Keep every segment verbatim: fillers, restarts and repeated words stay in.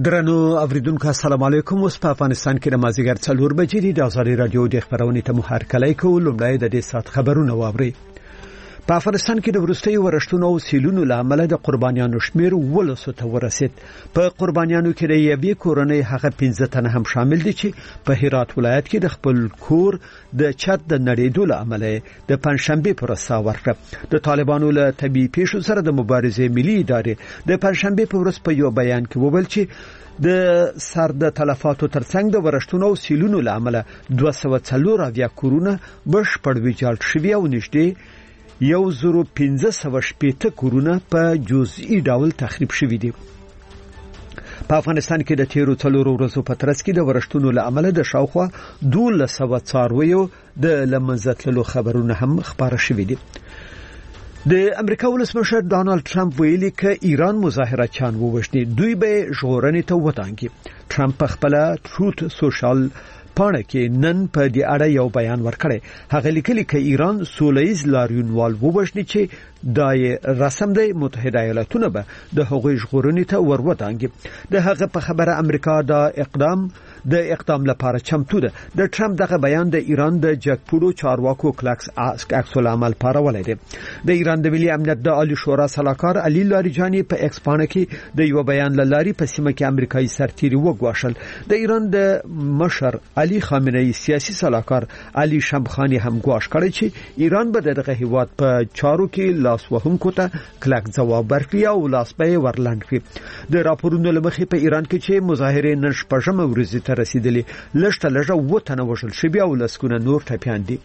درنو اوریدونکو السلام علیکم. اوس په افغانستان کې د مازیګر څلور بجې د ازادي رادیو د خبرونې ته مو هرکلی کوو. لومړی د دې سات خبرونه واورئ. په افغانستان کې د وروستیو ورښتونو او سیلونو له امله د قربانیانو شمیر ولسو ته ورسید. په قربانیانو کې د یوې کورنۍ هغه پنځه تنه هم شامل دي چې په هرات ولایت کې د خپل کور د چت د نړېدو له امله د پنځشنبه پر ورځ ورکړه. د طالبانو له طبي پیښو سره د مبارزې ملي ادارې د پنځشنبه پر ورځ په یو بیان کې وویل چې د سر د تلفاتو ترڅنګ د ورښتونو او سیلونو له امله دوه سوه څلور اویا کورونه بشپړ ویجاړ شوي او نږدې یو زرو پنځه سوه شپېته کورونه په جزئي ډول تخریب شوي دي. په افغانستان کې د تیرو څلورو ورځو په ترڅ کې د ورښتونو له امله د شاوخوا دولس سوه څارویو د له منځه تللو خبرونه هم خپاره شوي دي. د امریکا ولسمشر ډانلډ ټرمپ ویلي ک ایران مظاهرچیان ووژني دوی به ژغورنې ته وتانګي. ټرمپ په خپل ټروت سوشل پاڼه کې نن په دې اړه یو بیان ورکړی. هغه لیکلي ک ایران سولهییز لاریونوال ووژني چې دای رسم دی متحده ایالاتونه به د هغوی ژغورنې ته وروتانګي. د هغه په خبره امریکا دا اقدام د اقدام لپاره چمتو ده. د ټرمپ دغه بیان د ایران د جګپوړو چارواکو کلکس عکس العمل پارولې ده. د ایران د ملي امنیت د عالی شورا سلاکار علي لاریجانی په ایکس پاڼه کې د یو بیان لاري په سیمه کې امریکایي سرتیري وګواښل. د ایران د مشر علي خامنه ای سیاسي سلاکار علي شمخانی هم ګواښ کړی چې ایران به دغه هیواد په چارو کې لاس وهونکو ته کلک ځواب ورکړي او لاس به ورلاند کړي. د راپورونو لمخې په ایران کې چې مظاهره نن شپږمه ورځ ته رسیدلې لږه لږه وټنه وشل شوی او لسکونه نور ټپيان دي.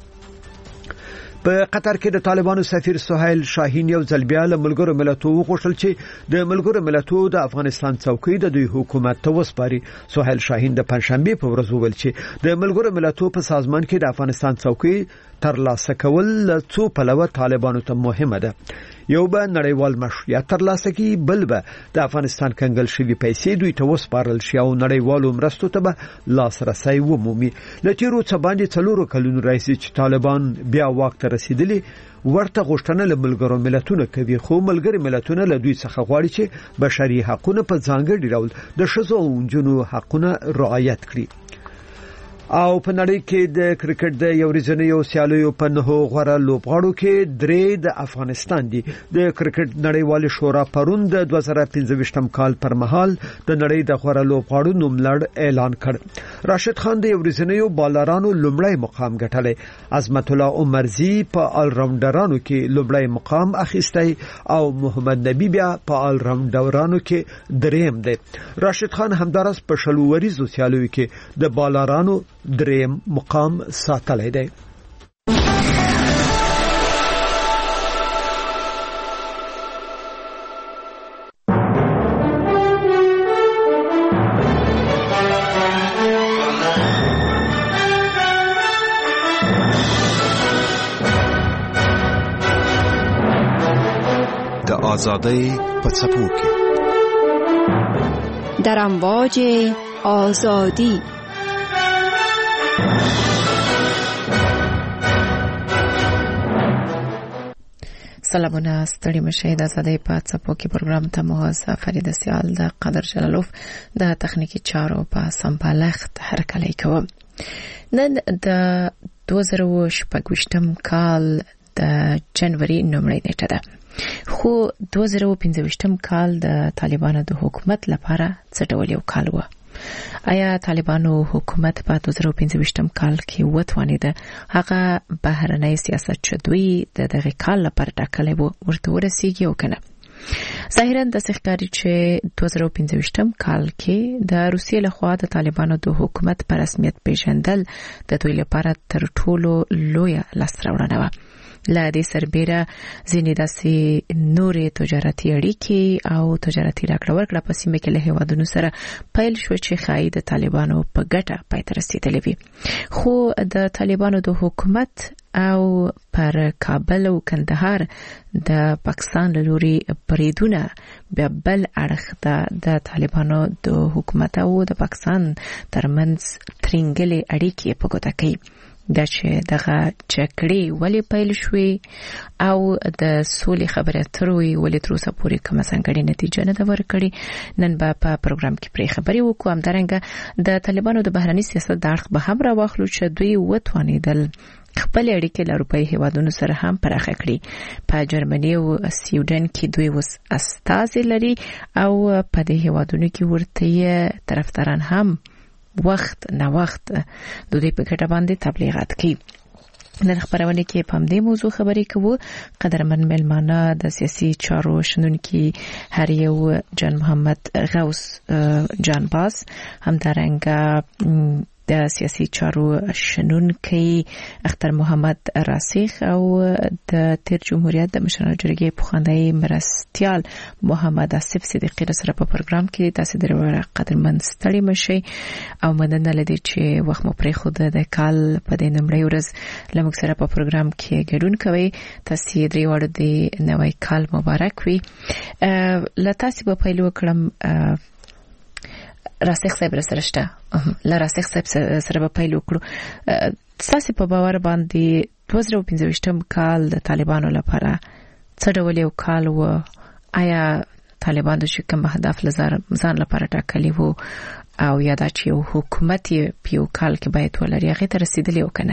په قطر کې د طالبانو سفیر سهیل شاهین یو ځل بیا له ملګرو ملتونو وغوښتل چې د ملګرو ملتونو د افغانستان څوکۍ د دوی حکومت ته وسپاري. سهیل شاهین د پنځشنبه په ورځ وویل چې د ملګرو ملتونو په سازمان کې د افغانستان څوکۍ ترلاسه کول له څو پلوه طالبانو ته مهمه ده. یو به نړیوال مشروعیت ترلاسه کی، بل به د افغانستان کنګل شوی پیسې دوی ته وسپارل شي او نړیوالو مرستو ته به لاسرسي ومومي. له تیرو څه باندې څلورو کلونو راځي چې طالبان بیا واک ته رسیدلي ورته غوښتنه له ملګرو ملتونو کوي، خو ملګری ملتونه له دوی څخه غواړي چې بشري حقوقونه په ځانګړي ډول د ښځو او نجونو حقوقونه رعایت کړي. او په نړۍ کې د کرکټ د یو ورځنیو سیالیو په نهو غوړه لوبغاړو کې درې د افغانستان دي. د کرکټ نړیوال شورا پرون د دوه زره پنځه کال پر مهال د نړۍ د غوړه لوبغاړو نوملړ اعلان کړ. راشد خان د یو ورځنیو بالرانو لومړی مقام ګټلی. عظمت الله عمرزی په آل راونډرانو کې لومړی مقام اخیستی او محمد نبی بیا په آل راونډرانو کې دریم دی. راشد خان همدارس په شلو وریزو سیالیو کې د بالرانو دریم مقام ساتلی دی. د آزادۍ په څپو کې در امواج آزادی سلامونه ستړي مشه د آزادۍ په څپو کې پروګرام ته مو فرید سیال د قدر جلالوف د تخنیکی چارو په سمبالښت هرکلی کوم. نن د دوه زره شپږم کال د جنوري نومړۍ نیټه ده، خو دوه زره پنځه کال د طالبانو د حکومت لپاره څه ډول یو کال و؟ آیا طالبانو حکومت په دوه زره پنځه کال کې وتوانید هغه بهرنۍ سیاست چې دوی د دغه کال لپاره ټاکلی وو ورته ورسیږي او کنه؟ ظاهرا د ښکاري چې دوه زره پنځه کال کې د روسیې لخوا د طالبانو د حکومت په رسمیت پیژندل د دوی لپاره تر ټولو لویه لاسته راوړنه وه. له دې سربېره ځینې داسې نورې تجارتي اړیکې او تجارتي راکړه ورکړه په سیمه کې له هیوادونو سره پیل شو چې ښایي د طالبانو په ګټه پای ته رسېدلې وي. خو د طالبانو د حکومت او پر کابل او کندهار د پاکستان له لوري بریدونه بیا بل اړخ د طالبانو د حکومت او د پاکستان ترمنځ ترنګلې اړیکې په ګوته کوي. دا چې دغه جګړې ولې پیل شوې او د سولې خبرې اترې ولې تر اوسه پورې کومه ځانګړې نتیجه نه ده ورکړې. نن به په پروګرام کې پرې خبرې وکړو. همدارنګه د طالبانو د بهرني سیاست د اړخ به هم راواخلو چې دوی وتوانېدل خپل اړیکې له اروپایي هیوادونو سره هم پراخه کړي. په جرمني او سویډن کې دوی وس استازي لري او په دې هیوادونو کې ورته طرفداران هم وخت نه وخت د دې په ګټه باندې تبلیغات کوي. نن خبرونه کې په دې موضوع خبرې کوو. قدرمن ملمانه د سیاسي چارو شنونکي هر یو جان محمد غوث جان باز، همدارنګه د سیاسي چارو شنونکي اختر محمد راسخ او د تیر جمهوریت د مشرانو جرګې پخوانی مرستیال محمد اسف صدیقی سره په پروګرام کې تاسو درو قدرمن ستړي مشي او مننه لدی چې وخت مو پرې خود د کال په دې نمړی ورځ لمک سره په پروګرام کې ګډون کوي. تاسو درې وړ د نوې کال مبارک وي. لتاسو په پیلو کړم راسخ صاحب سره شته ل راسخ صاحب سره په پیل وکړو. تاسو په باور باندې دوه زره پنځه کال د طالبانو لپاره څه ډول یو کال و؟ آیا طالبان د کوم هدف ځان لپاره ټاکلی وو او یا دا چې یو حکومت په یو کال کې باید ولري هغه ته رسیدلی وکنه؟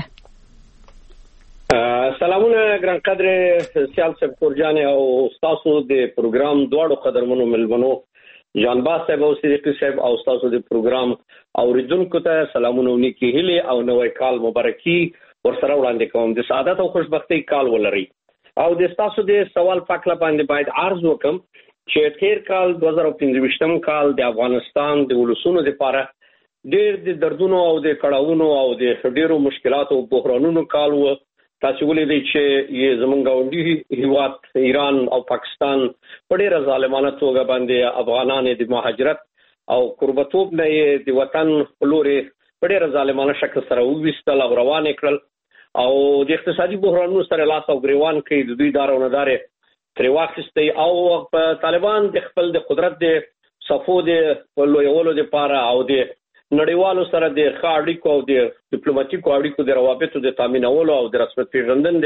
سلامونه ګران قدر سیال صاحب جان او تاسو د پروګرام دواړو قدرمنو ملمنو جان باز صاحب او صدیقی صاحب او تاسو د پروګرام اوریدونکو ته سلامونه ونیکي هلي او نوې کال مبارکي ورسره وړاندې کوم. د سعادت او خوشبختۍ کال ولري. او د تاسو د سوال پاکله باندې باید عرض وکم چې تیر کال دوه زره پنځه کال د افغانستان د ولسونو لپاره ډېر د دردونو او د کړهونو او د ډېرو مشکلاتو او بحرانونو کال و. تاسو ولې چې یې زمونږ غونډي هیواد ایران او پاکستان په ډېر ظالمانه توګه باندې افغانان د مهاجرت او قربتوب نه د وطن لوري په ډېر ظالمانه شکل سره وویستل او روان کړل او د اقتصادي بحرانونو سره لاس او ګریوان کوي. د دوی دار او ندارې تر واخستي او طالبان د خپل د قدرت د صفو د لویولو لپاره او د نړیوالو سره د خاړیکو او د ډیپلوماټیکو اړیکو د روابطو د تامینولو او د رسمیت پیژندنې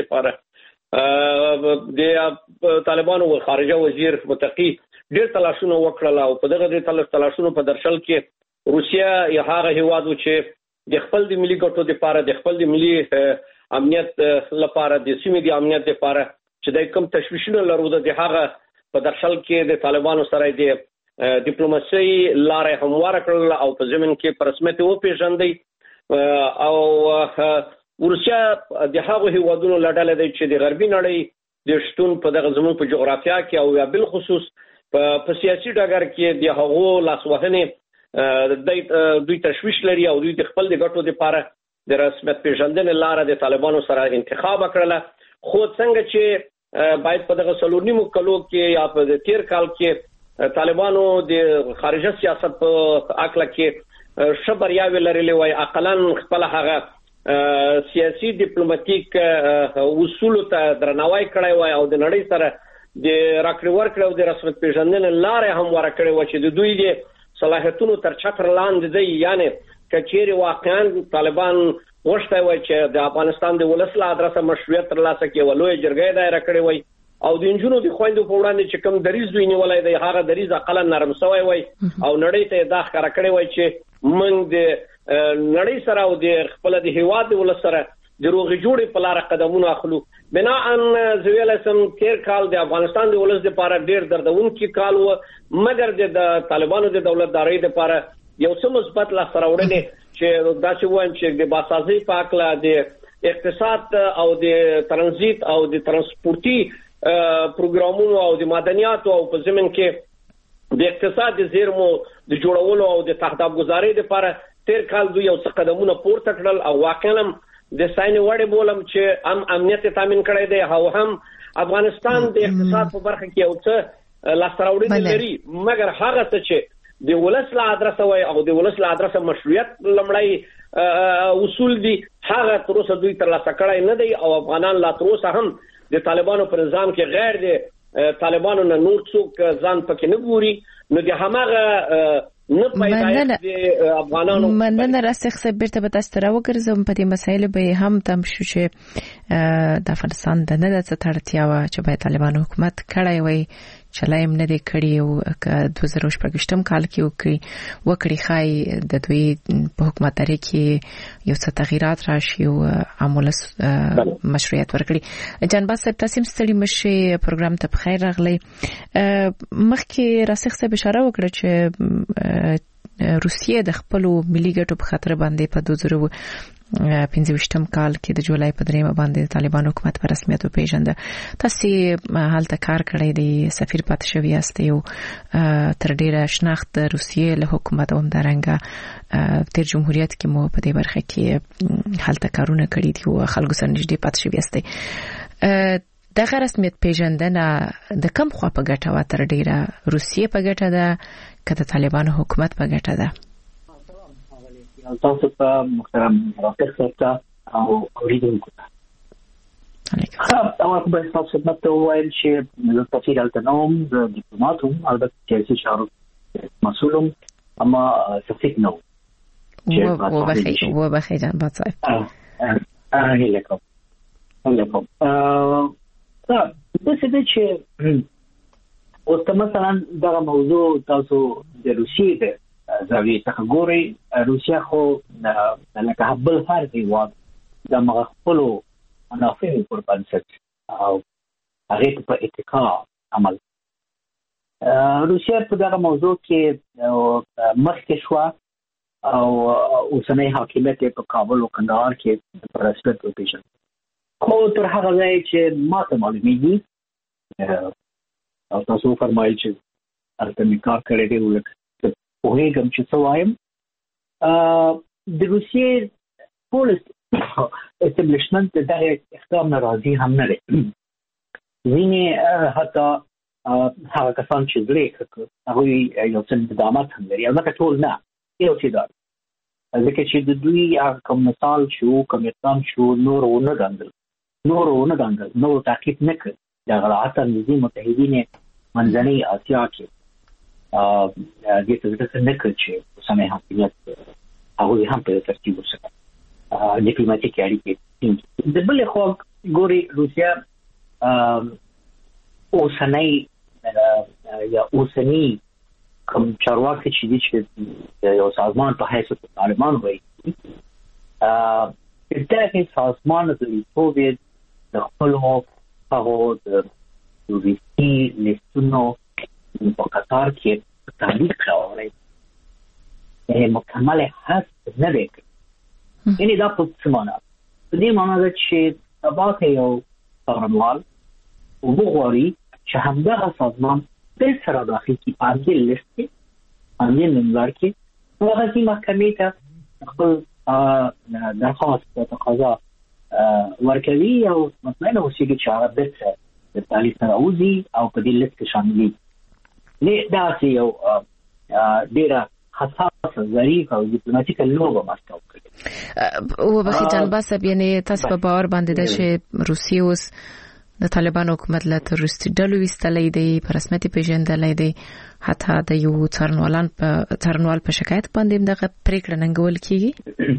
لپاره د طالبانو او خارجه وزیر متقی ډېر تلاشونه وکړل او په دغه د تلاشونو په درشل کې روسیا یې هغه هیواد چې د خپل د ملي ګټو لپاره د خپل د ملي امنیت لپاره د سیمې د امنیت لپاره چې د کوم تشویشونه لرو د هغه په درشل کې د طالبانو سره د ډیپلوماسي لارې همواره کړل او په زمين کې پر رسمیت او پیژندې او روسیا د هغه هیوادونو لړل دی چې د غربي نړۍ د شتون په دغه زمون په جغرافیا کې او یا بل خصوص په سیاسي ډګر کې د هغو لاسوهنې د دوی تشویش لري او دوی د خپل د ګټو لپاره د رسمیت پیژندنې لار د طالبانو سره انتخاب کړل. خو څنګه چې باید په دغه سلورنیمو کلو کې یا په تیر کال کې طالبانو د خارجه سیاست په اکله کې شبرياوي لري وای اقلن خپل هغه سیاسي ډیپلوماټیک اصول ته درناوی کړی وای او د نړۍ سره د راکړې ورکړې او د رسمیت پیژندنې لارې هم ورکړې و چې د دوی د صلاحیتونو تر چتر لاندې دی. یعنی کچېری واقعا طالبان وشته وای چې د افغانستان د ولس له ادرسه مشروعیت ترلاسه کوي ولوي جرګې دایره کړې وای او د انجونو د خويندو په وړاندې چې کوم دریز دوی نیولای دی هغه دریز اقل نرم سوی وای او نړۍ ته دا ښکارا کړی وای چې موږ د نړۍ سره او د خپل د هیواد د ولس سره د روغ جوړې په لار قدمونه اخلو. بنا ان زویل سم تیر کال د افغانستان د ولس لپاره ډیر دردونکي کال و مګر د طالبانو د دولتدارۍ لپاره یو څه مثبت لا سره وړاندې چې دا چې وایم چې د باسازي پاکلا د اقتصاد او د ترانزیت او د ترانسپورتي پروګرامونو او د مدنیاتو او په زمين کې د اقتصاد زیرمو د جوړولو او د تهداب گزارۍ لپاره تیر کال دوی یو څه قدمونه پورته کړل او واقعا د ساين وړي بولم چې ام امنیت تامین کړی دی او هم افغانستان د اقتصاد په برخه کې یو څه لاسراوړي لري مګر هغه څه چې د ولس له ادرسه وای او د ولس له ادرسه مشروعیت لمړی اصول دي هغه تر اوسه دوی تر لاسه کړی نه دی او افغانان لا تر اوسه هم د طالبانو پر نظام کې غیر د طالبانو نه نور څوک ځان پکې نه ګوري. نو د همغه نه پیدایښت د افغانانو مننه راسخ صاحب بیرته به تاسو ته راوګرځم په دې مسایل به هم تم شو چې د افغانستان د نه د تړتیا و چې باید طالبان حکومت کړی وي چلایم نه دی کړی او دوه زره شپږم کال کې وکړي وکړي خای د دوی په حکومتداري کې یو څه تغیرات راشي او عمل مشروعیت ورکړي. جنباز صاحب تاسو ستړي مشه پروګرام ته بخیر راغلی. مخکې راسخ صاحب اشاره وکړه چې روسیه د خپل ملي ګټو په خاطر باندې په دوه زره پنځه کال کې د جولای په دریمه باندې طالبان حکومت په رسمیت وپیژنده. تاسو حالت کار کړی دی سفیر پات شوی یاست یو تر ډیره شناخت د روسیې له حکومت هم درنګه تر جمهوریت کې مو په دې برخه کې حالت کارونه کړی دي او خلکو سره نږدې پات شوی یاست. دغه رسمیت پیژندنه د کم خوا په ګټه و تر ډیره روسیې په ګټه ده که د طالبانو حکومت په ګټه ده؟ تاسو ته محترم رافق صاحب او اوریدونکو ته خب اول خو به تاسو خدمت ته وایم چې د سفیر التنوم د ډیپلوماټوم البته سیاسي چارو مسؤلم اما سفیر نو و بخیر و بخیر جناب صاحب هله کوم هله کوم دا د څه چې اوس مثلا دا موضوع تاسو د روسیې د زاویې څخه ګوري. روسیا خو لکه بل هر هیواد د مغفلو منافعو پر بنسټ او هغه په اتکا عمل. روسیا په دغه موضوع کې مخکې شو او اوسنۍ حاکمیت په کابل او کندهار کې پر رسمیت وپیژند. خو تر هغه ځای چې ماته معلومیږي او تاسو فرمایل چې هلته مې کار کړی دی ولکه په هغه چې څه وایم د روسیې پولیس استابلیشمنت دغه احترام ناراضي هم نه لري. ځینې حتی هغه کسان چې درې هغه یو څه اقدامات هم لري البته ټول نه یو څه دا ځکه چې د دوی کوم مثال شو کوم اقدام شو نور ونه غندل نور ونه غندل نور تعقیب نه کړ. د غلطه نظام متحدین منځنۍ اسیا کې ا دې څه څه نه کړ چې سمه حاکمیت هغه هم په ترتیب وسه ډیپلوماټیک اړیکې د بل خو ګوري روسیا اوسنۍ یا اوسنی کوم چارواکي چې دي چې یو سازمان په حیث طالبان وایي ا دغه سازمان د کووید د خپل هغه د روسي لسونو په قطار کې تعلیق راوړی یې مکمل هست نه دی. یعنی دا په څه معنا په دې معنا ده چې تباکه یو څارنوال وګوري چې همدغه سازمان بل سره داخل کی پارګل لیست کې باندې نمبر کې هغه چې محکمې ته خپل درخواست او تقاضا ورکوي او مثلا اوسېږي چې هغه د د تعلیق راوځي او په دې لیست کې شامل دي. نه دا چې یو ډیره حساس ظریف او ډیپلوماټیک لوبه ماسته وکړي. او بخي جنبا صاحب یعنی تاسو په باور باندې ده چې روسیه اوس د طالبان حکومت له تروریستي ډلو وستلې دی په رسمیت پیژندلې دی حتی د یو څارنوالان په څارنوال په شکایت باندې دغه پریکړه ننګول کیږي.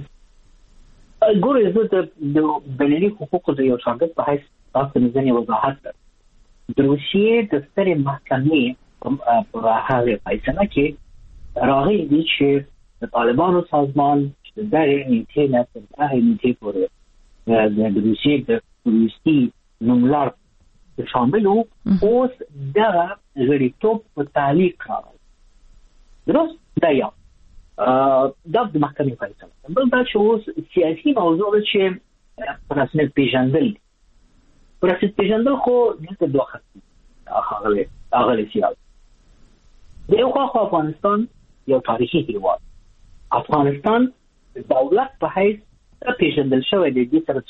ګورې زه د بینالمللي حقوقو د یو شاګرد په حیث تاسو نه ځنې وضاحت د روسیې د سترې محکمې په هغه فیصله کې راغلی دی چې د طالبانو سازمان چې د نیټې نه تر هغه نیټې پورې د روسیې د تروریستي نوملړ شامل وو اوس دغه غړیتوب په تعلیق راغلی. درست دا یو دا د محکمې فیصله. بل دا چې اوس سیاسي موضوع ده چې په رسمیت پیژندل په رسمیت پیژندل خو دلته دوه خط هغه هغه سیاست د یو خوا افغانستان یو تاریخي هیواد. افغانستان د دولت په حیث پیژندل شوی دی د سره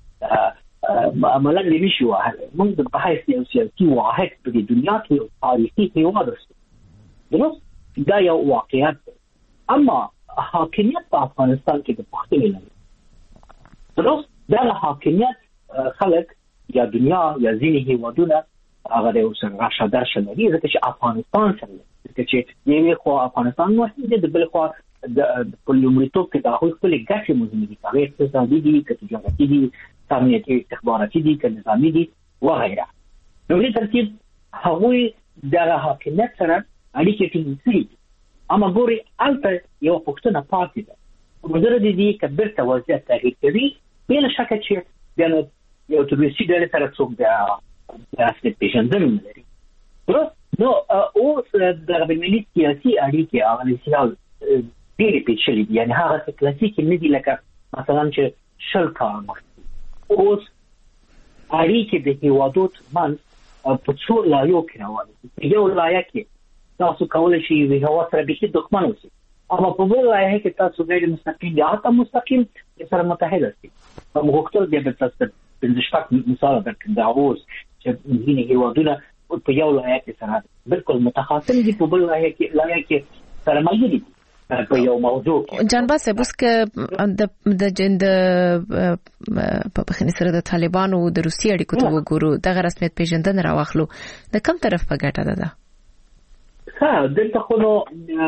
څوک عملاً نمیشي واحد موږ د په حیث یو سیاسي واحد په دنیا کې یو تاریخي هیواد اوسو. درست دا یو واقعیت دی. اما حاکمیت په افغانستان کې د پښتنو نه درست دا حاکمیت خلک یا دنیا یا ځینې هیوادونه هغه د اوسه راشه درشه لري ځکه چې افغانستان سره چې یوه خو افغانستان مهم دی، د بل خو د پولیمریتوب کې د هغوی خپل ګټې مهمې دي، هغه اقتصادي دي، که تجارتي دي، امنیتي استخباراتي دي، که نظامي دي وغیره. نو په ترتیب هغوی د حاکمیت سره اړیکې ټینګې کړي. اما ګوري البته یو پښتنه پاتې ده مدر دي دي که بیرته وضعیت تغییر کوي بلا شک چې د یو تروریستي ډلې سره څوک د اصلي پیژندنه لري. نو اوس د بینالمللي سیاسي اړیکې هغه سیال ډېرې پیچلې دي، یعنې هغه کلاسیکي نه دي لکه مثلا چې شل کاله مخکې. اوس اړیکې د هېوادو ترمنځ په څو لایو کې روانې دي. په یو لایه کې تاسو کولی شئ یوې هېواد سره بیخي دښمن اوسئ، اما په بل لایه کې تاسو غیر مستقیم یا حتی مستقیم سره متحد اوسئ. په غوښتل بیا به تاسو پنځه شپږ مثال درکړم دا اوس چې ځینې هېوادونه په یو لایه کې سره بالکل متخاصم دي، په بل لایه کې لایه کې سره ملګري دي په یو موضوع کې. جانباز صاحب اوس که د د جند په بخنه سره د طالبانو د روسي اړیکو ته وګورو دغه رسمیت پیژندنه راوخلو د کوم طرف په ګټه ده؟ ها دلته خو نو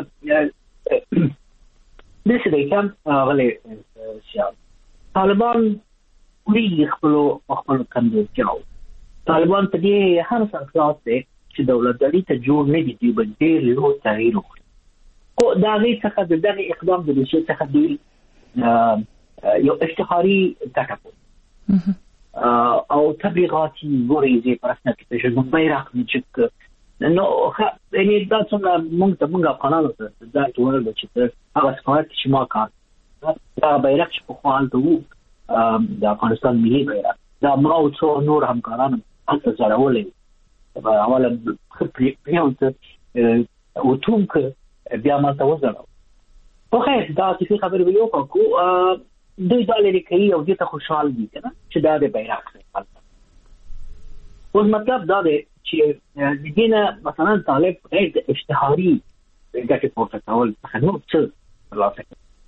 د څه دی کوم غلې شاو طالبان وی خپل خپل کمزورتیاو. طالبان په دې هم سره خلاص دي چې دولتداري ته جوړ نه دي، دوی به ډېر لوی تغییر وکړي. خو دا غي څخه د دغه اقدام د روسیې څخه دی یو اشتهاري ګټه او تبلیغاتي ګوريزي پرسنه کې چې د بیرغ نچک نو یعنی دا څنګه موږ ته موږ افغانانو ته دا ټول چې هغه سپارت چې ما کار دا بیرغ چې په خپل ته د افغانستان ملي بیرغ دا ما او څو نور همکارانو هڅه زړولې په حواله خپل پیاوته او توم که بیا ما ته وزړو. خو خیر دا چې خبرې ویو کو دوی دا لري کوي او دې ته خوشحال دي کنه چې دا د بیرغ څخه. اوس مطلب دا دی چې د دینه مثلا طالب غیر د اشتهاري ګټې پورته کول څخه نو څه خلاصه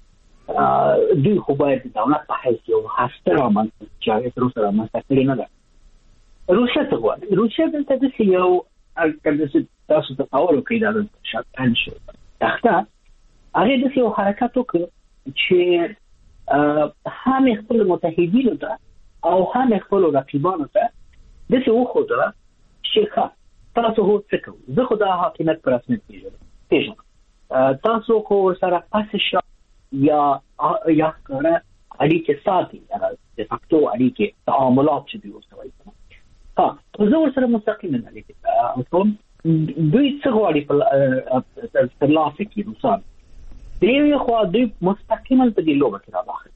دوی خو باید د دولت په حیث یو هسته رامنځته چې هغې تر اوسه رامنځته کړې نه ده. روسیه څه غواړي؟ روسیه دلته داسې یو که تاسو تصور وکړئ دا دلته شطرنج شو تخته هغې داسې یو حرکت وکړ چې هم خپل متحدینو ته او هم خپلو رقیبانو ته داسې وښودله چې تاسو هو څه کوئ، زه خو دا حاکمیت په رسمیت پېژنم، تاسو خو سره پاسې شا یا یا ښکاره اړیکې ساتي، د فاکتو اړیکې تعاملات چې دوی ورته وایي. ها زه ورسره مستقیما اړیکې کوم. دوی څه غواړي ترلاسه کړي روسان؟ د یوې خوا دوی مستقیما په دې لوبه کې راواخلي.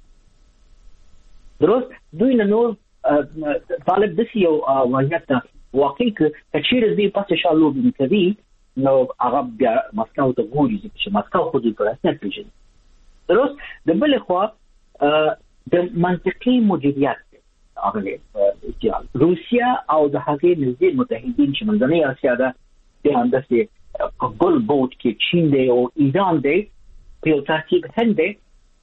درست دوی نه نور طالب داسې یو وضعیت ته واقع که چیرې دوی پاسې شا لوبې کوي نو هغه بیا مسکو ته ګوري چې مسکو خو دوی په رسمیت پېژني. درست د بلې خوا د منطقي مدیریت اغلی اتحاد روسیا او د هغې نږدې متحدین چې منځنۍ اسیا ده د همداسې په بل بوټ کې چین دی او ایران دی، په یو ترتیب هند دی.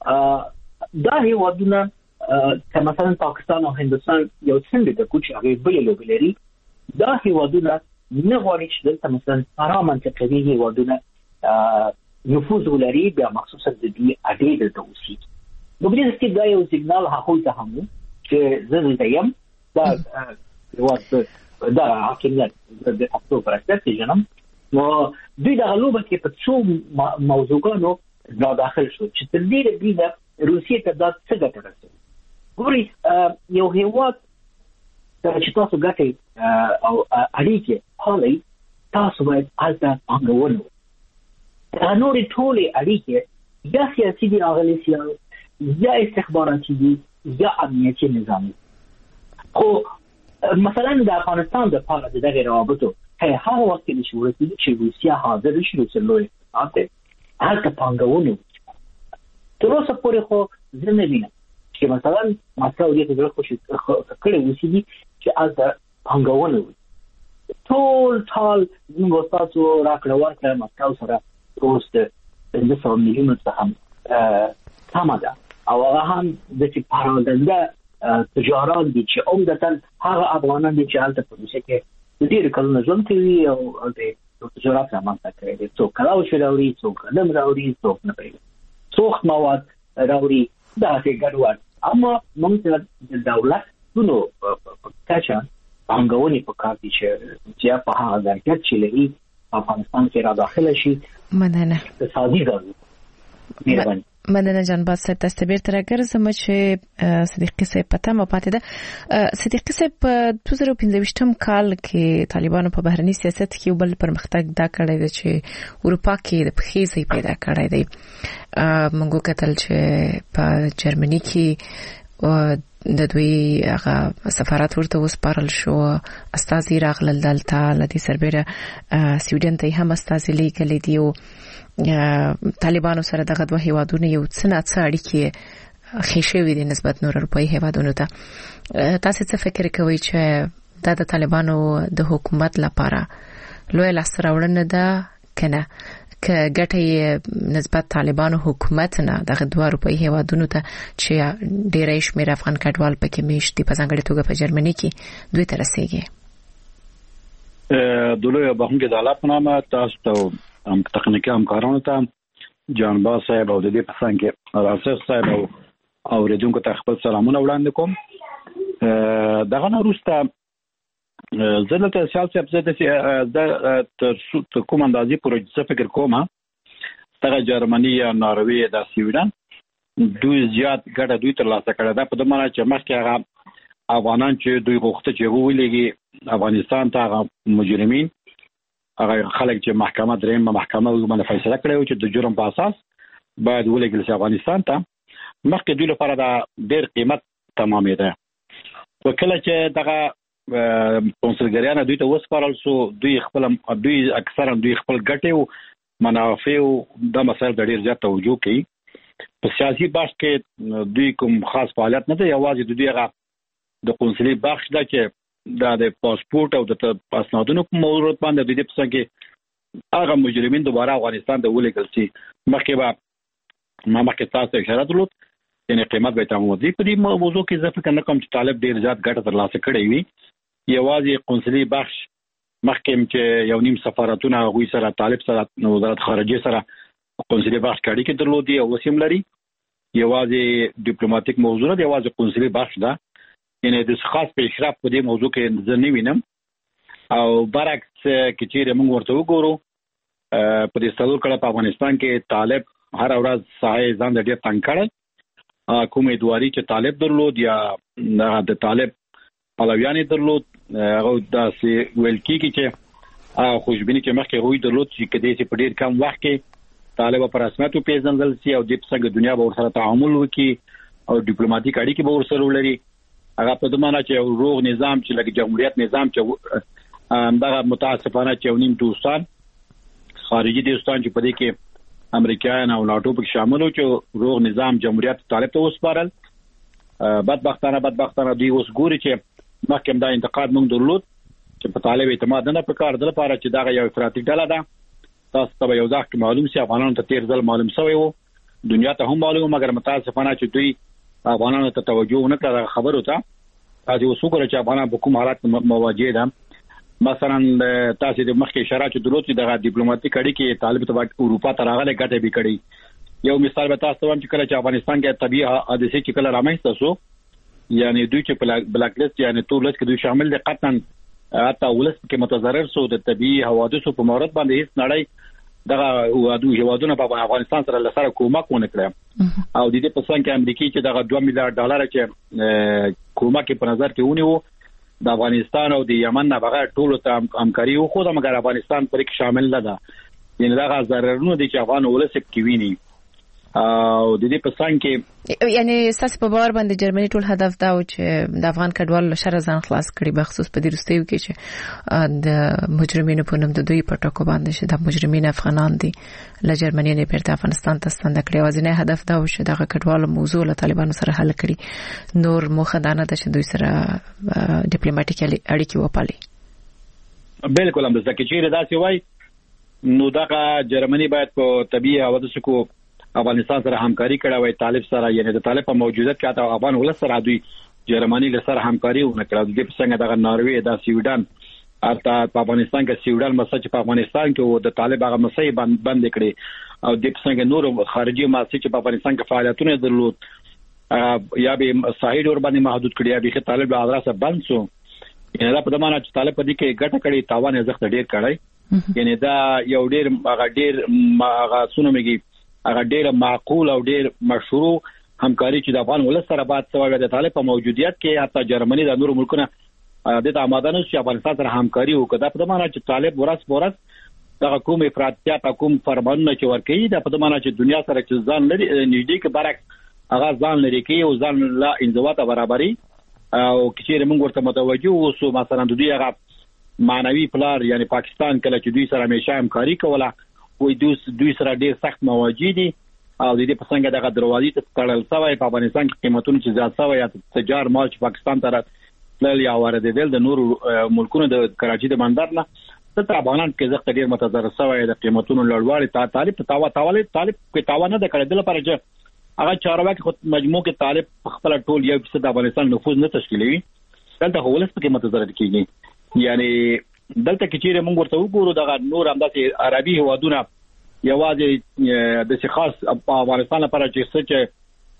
دا هېوادونه که مثلا پاکستان او هندوستان یو څنډې ته کوچ هغې بلې لوبې لري، دا هېوادونه نه غواړي چې دلته مثلا فرا منطقوي هېوادونه نفوذ ولري، بیا مخصوصا د دوی اډې دلته اوسېږي. نو په دې کې دا یو سیګنال هغوی ته هم چې زه دلته یم، دا هېواد دا حاکمیت د پښتو په رسمیت پېژنم. نو دوی دغه لوبه کې په څو موضوعګانو را داخل شو چې تر ډېره بریده روسیې ته دا څه ګټه رسوي. ګورئ یو هېواد چې تاسو ګټئ او اړیکې پالئ، تاسو باید هلته پانګونه دا نورې ټولې اړیکې یا سیاسي دي اغلې سیال یا استخباراتي دي یا امنیتي نظامي. خو مثلا د افغانستان د پاره د دغه روابطو هغه وخت کې چې ورسېږي چې روسیه حاضر شي چې لوی اقتصاد دی هلته پانګونه تر اوسه پورې خو زه نه وینم چې مثلا مسکو دې ته زړه خوشي کړی اوسېږي چې هلته پانګونه وي. ټول ټال موږ تاسو راکړه ورکړه مسکو سره اوس د پنځه سوه میلیونو څخه کمه ده او هغه هم داسې پارالنده تجاران دي چې عمدتاً هغه افغانان دي چې هلته په روسیه کې ډېر کلونه ژوند کوي او د جرأت رامنځته کړی دی. څوک کلاوش راوړي، څوک قلم راوړي، څوک نه پوهېږي، څوک مواد راوړي، داسې ګډوډ. اما موږ ته د دولت ټولو کچه پانګونې په کار دي چې په هغه ظرفیت چې لري افغانستان کې را داخله شي. مننه. اقتصادي ضرورت. مننه جنباز صاحب، تاسو ته بیرته راګرځم چې صدیقي صاحب پته مو پاتې ده. صدیقي صاحب په دوه زره پنځه کال کې طالبانو په بهرني سیاست کې بل پرمختګ دا کړی دی چې اروپا کې د پخې ځای پیدا کړی دی. موږ کتل چې په جرمني کې د دوی هغه سفارت ورته وسپارل شو، استازي راغلل دلته، لدی سربېره سویډن ته هم استازي لیکلي دي او طالبانو سره دغه دوه هیوادونه یو څه نه څه اړیکې ښې شوې دي نسبت نور اروپایي هیوادونو ته. تاسو څه فکر کوئ چې دا د طالبانو د حکومت لپاره لویه لاسته راوړنه ده که نه؟ که ګټه نسبت طالبانو حکومت نه دغه دوه اروپایي هیوادونو ته چې ډېری شمېر افغان کډوال پکې میشت دي په ځانګړې توګه په جرمني کې دوی ته رسیږي؟ د لوی بهونکي د الله په نامه تاسو ته هم تخنیکي همکارانو ته جانباز صاحب او د دې په څنګ کې راسخ صاحب او اوریدونکو ته خپل سلامونه وړاندې کوم. دغه نه وروسته زه دلته سیال صاحب زه د تر کوم اندازې پورې څه فکر کوم دغه جرمني یا ناروې یا د سویډن دوی زیات ګټه دوی ترلاسه کړې ده، په دې معنی چې مخکې هغه افغانان چې دوی غوښته چې هغوی ولېږي افغانستان ته هغه مجرمین هغه خلک چې محکمه درېیمه محکمه باندې فیصله کړې وه چې د جرم په اساس باید ولېږل شي افغانستان ته، مخکې دوی لپاره دا ډېر قیمت تمامېده. خو کله چې دغه کونسلګریانه دوی ته وسپارل سو، دوی خپل دوی اکثرا دوی خپل ګټې او منافع او د مسایل د ډېر زیات توجه کوي. په سیاسي بحث کې دوی کوم خاص فعالیت نه دی، یوازې د دوی هغه د قونسلي بخش ده چې دا د پاسپورت او د اسنادونو په موضوع باندې د دې په څنګه هغه مجرمین دوباره افغانستان ته ولېږل شي. مخکې به ما مخکې تاسو اشاره درلود یعنی قیمت به تمام وي. په دې موضوع کې زه فکر نه کوم چې طالب ډېر زیات ګټه ترلاسه کړې وي. یوازې قونسلي بخش مخکې چې یو نیم سفارتونه هغوی سره طالب سره وزارت خارجه سره قونسلي بخش کړي کې درلودي او اوس هم لري. یوازې ډیپلوماټیک موضوع نه، یوازې قونسلي بخش ده، یعنی د خاص پیشرفت په دې موضوع کې زه نه وینم. او برعکس کې چې موږ ورته وګورو په دې څلور کاله په افغانستان کې طالب هر ورځ ساحه ځان د ډېر تنګ کړل. کومې دواري چې طالب درلود یا د طالب پلویان درلود هغه داسې ویل کېږي چې خوشبیني چې مخکې هغوی درلود چې کدی چې په ډېر کم وخت کې طالب په رسمیت وپېژندل شي او د څنګه دنیا به ورسره تعامل وکړي او ډیپلوماټیک اړیکې به ورسره ولري. هغه په دې معنی چې یو روغ نظام چې لکه جمهوریت نظام چې دغه متاسفانه چې یو نیم دوستان خارجي دوستان چې په دې کې امریکایان او ناټو پکې شامل وو چې روغ نظام جمهوریت طالب ته وسپارل. بدبختانه بدبختانه دوی اوس ګوري چې مخکې دا انتقاد موږ درلود چې په طالب اعتماد نه پکار د لپاره چې دا یو افراطي ډله ده. تاسو ته یو ځکه معلوم شي افغانانو ته تیر ځل معلوم شوی وو، دنیا ته هم معلوم، مګر متاسفانه چې دوی افغانانو ته توجه نه کړه خبرو ته. تاسو اوس وګورئ چې افغانان په کوم حالات مواجه دي. مثلا تاسو د مخکې اشاره چې درلود چې د ډیپلوماټیک اړیکې طالب ته اروپا ته راغلي ګټه به کړي. یو مثال به تاسو ته وایم چې کله چې افغانستان کې طبيعي حادثه چې کله رامنځته شو، یعنی دوی چې بلاک لیست یعنی ټول لیست کې دوی شامل دي، قطعا حتی ولس کې متضرر شو د طبيعي حوادثو په مورد باندې هیڅ نړۍ دغه وادو هوادونه په افغانستان سره لسره کومک ونه کړ. او د دې په څنګه کې امریکای چې دغه دوه میلیارډ ډالر چې کومک په نظر کې ونیو د افغانستان او د یمن نه بغیر ټول ته همکاري وکړه، مګر افغانستان پرې کې شامل نه ده. یعنی دغه ضررونه دي چې افغان ولس کې ویني. او د دې په څنګه کې یعنی اساس په باور باندې جرمني ټول هدف دا و چې د افغان کډوالو له شر ځان خلاص کړي، بخصوص په دې وروستیو کې چې د مجرمینو په نوم د دوی په ټاکو باندې چې د مجرمین افغانان دي له جرمني نه بیرته افغانستان ته ستنه کړي. وازنه هدف دا و چې دغه کډوالو موضوع له طالبانو سره حل کړي. نور موخه دا نه ده چې دوی سره ډیپلوماټیک اړیکې وپالي. بالکل هم ځکه چې دا څه وای نو دغه جرمني باید په طبيعي حوادثو کو افغانستان سره همکاري کړه وای طالب سره، یعنی د طالب په موجودیت کې تا افغان ولس سره دوی جرمني له سره همکاري ونه کړه. د دې څنګه دغه ناروې د سویډن اته په افغانستان کې سیوډل مسج په افغانستان کې د طالب هغه مسای بند بند کړي او د څنګه نور خارجي مسج په افغانستان کې فعالیتونه درلود یا به صحیح ډور باندې محدود کړي یا به طالب ادرسه بند شو یعنی دا په دمانه چې طالب په دې کې ګټه کړي تاوان یې زخت ډیر کړی یعنی دا یو ډیر هغه ډیر هغه سونمږي هغه ډیر معقول او ډیر مشروع همکاري چې د افغان ولس سره بعد سوال د طالب په موجودیت کې حتی جرمني د نور ملکونو د آماده نه شي افغانستان سره همکاري وکړه په دمانه چې طالب ورس ورس د حکومت افراطیت حکومت فرمانونه چې ورکړي د په دمانه چې دنیا سره چې ځان لري نږدې کې برعکس هغه ځان لري کې او ځان لا انضباط برابرۍ او چې موږ ورته متوجه اوسو مثلا د دوی هغه معنوي پلار یعنی پاکستان کله چې دوی سره همیشه همکاري کوله وې دوی دوی سره ډیر سخت مواجه دي او د دې په څنګه دغه دروازې ته تړل شوی په افغانستان کې قیمتونه چې زیات شوی یا تجار مال چې پاکستان ته تلل یا واردېدل د نور ملکونو د کراچي د بندر نه تر افغانان کې زخت ډیر متضرر شوی د قیمتونو لوړوالی ته طالب ته تاوا تاواله طالب کې تاوا نه د کړه د لپاره چې هغه چارواکي خو مجموع کې طالب خپل ټول یو څه د افغانستان نفوذ نه تشکیلوي دلته هولس په کې متضرر کیږي یعنی دلته کې چې موږ ورته وګورو د نور همداسې عربي هوادونه یوازې د څه خاص په افغانستان لپاره چې څه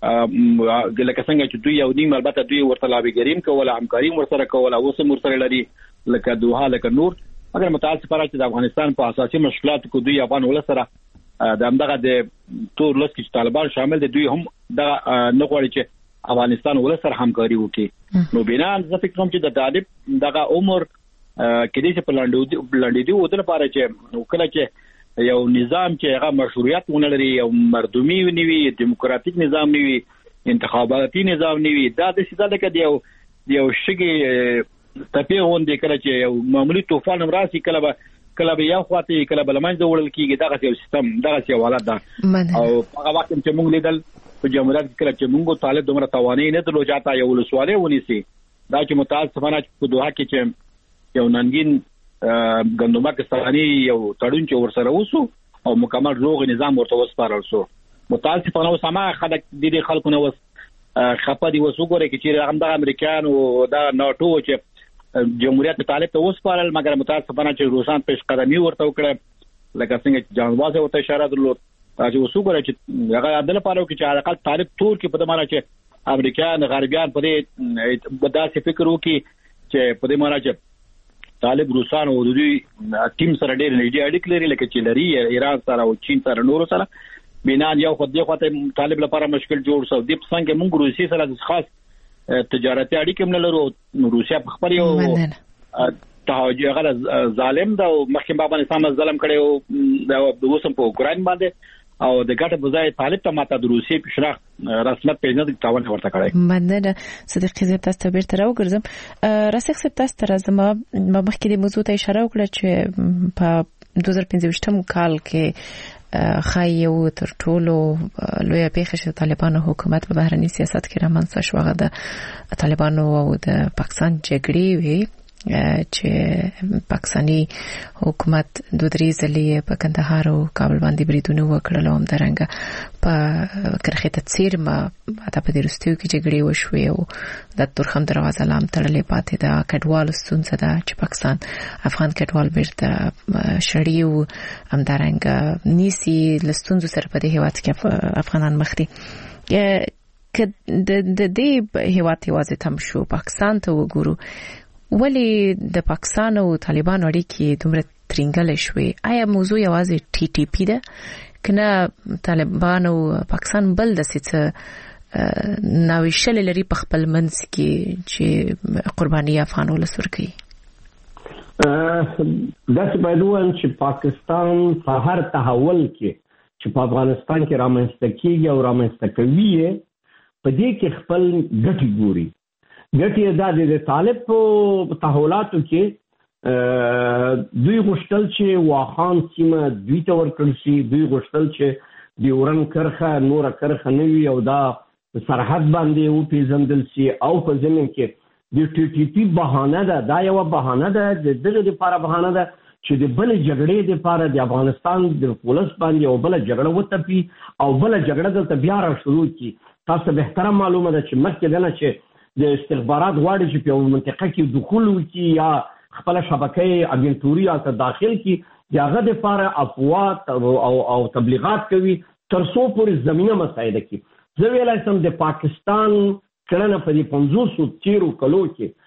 لکه څنګه چې دوی یو نیم البته دوی ورته لابیګریم کوله همکاري ورسره کوله اوس هم ورسره لري لکه دوحه لکه نور مګر متاسفانه چې د افغانستان په اساسي مشکلاتو کې دوی افغان ولسره د همدغه د تور لس کې طالبان شامل دي دوی هم د نه غواړي چې افغانستان ولسره همکاري وکړي نو بنا زه فکر کوم چې د طالب دغه عمر کې دې په لاندې لاندې دی او د لپاره چې وکړه چې یو نظام چې هغه مشروعیت ونلري یو مردومي ونوي دیموکراتیک نظام نیوي انتخاباتي نظام نیوي دا د سیده لکه دی یو یو شګي تپې وندې کړه چې یو معمولی طوفان راسي کله به کله به یو خواته کله به لمنځه وړل کیږي دغه یو سیستم دغه یو حالت ده او هغه وخت چې موږ لیدل په جمهوریت کې کله چې موږ طالب دومره توانې نه درلو جاته یو ولسواله ونیسي دا چې متاسفانه په دوحه کې چې یو ننګین ګندمه کسانی یو تړون چې ورسره وسو او مکمل روغ نظام ورته وسپارل شو متاسفانه وسما خلک د دې خلکو نه وس خپه دي وسوګره کې چې هم د امریکایان او د ناتو چې جمهوریت طالب ته وسپارل مګر متاسفانه چې روسان پیش قدمي ورته وکړه لکه څنګه جانواز ورته اشاره درلود چې وسوګره چې هغه عدالت پاره کې چې حقیقت طالب تور کې په دمانه چې امریکایان غربیان په دې بداسه فکر وکړي چې په دې معنی چې طالب روسان او د دوی ټیم سره ډېر نږدې اړیکې لري لکه چې لري ایران سره او چین سره نور سره بنا یو خو دې خواته طالب لپاره مشکل جوړ شو د څنګه موږ روسي سره د خاص تجارتي اړیکې نه لرو روسیا په خبر یو توجه غل ظالم دا مخکې په افغانستان ظلم کړي او د اوسم په اوکرين باندې او د ګټه بځای طالب ته ماته د روسي پښراخ رسمت پیژنه د تاوان ورته کړی مننه صدیق زه تاسو ته بیرته راوګرځم راسخ سپ تاسو تر زما مخکې د موضوع ته اشاره وکړه چې په دوه هزار پنځه کال کې خایو تر ټولو لوی پیښه چې طالبانو حکومت په بهرني سیاست کې رامنځته شو هغه د طالبانو او د پاکستان جګړې وی چې پاکستاني حکومت دوه درې ځلې په کندهار او کابل باندې بریدونه وکړل او همدارنګه په کرخه تفسیر ما په دې رستیو کې جګړې وشوې او د تورخم دروازه لام تړلې پاتې ده کډوال ستونزه ده چې پاکستان افغان کډوال بیرته شړیو همدارنګه نیسی لستونزو سره په دې هیواد کې افغانان مخ دي که د دې هیواد یوازې تم شو پاکستان ته وګورو ولی د پاکستان او طالبان اړیکې دومره ترنګل شوې آیا موضوع یوازې ټي ټي پی ده کنه طالبان او پاکستان بل د څه ناویشل لري په خپل منځ کې چې قرباني افغان ولسور کوي دا چې باید ووایم چې پاکستان په هر تحول کې چې په افغانستان کې رامنځته کیږي او رامنځته کوي په دې کې خپل ګټې ګوري ګټې دا د طالب په تحولاتو کې دوی غوښتل چې واخان سیمه دوی ته ورکړل شي دوی غوښتل چې د ورن کرخه نور کرخه نه وي او دا سرحد باندې و پیژندل شي او په زمين کې د ټي ټي پی بهانه ده دا یو بهانه ده د دغه لپاره بهانه ده چې د بل جګړې لپاره د افغانستان د پولیس باندې او بل جګړه وتپی او بل جګړه د بیا را شروع کی تاسو به احترام معلومه ده چې مکه دنه چې د استخبارات غواړي چې په منطقه کې دخول وکړي یا خپل شبکې اجنټوري ته داخل کی یاغه د لپاره افواط او او تبلیغات کوي تر څو پورې زمينه مساعده کی زه ویلای سم د پاکستان کړنه په دې پنځوس تیرو کلو کې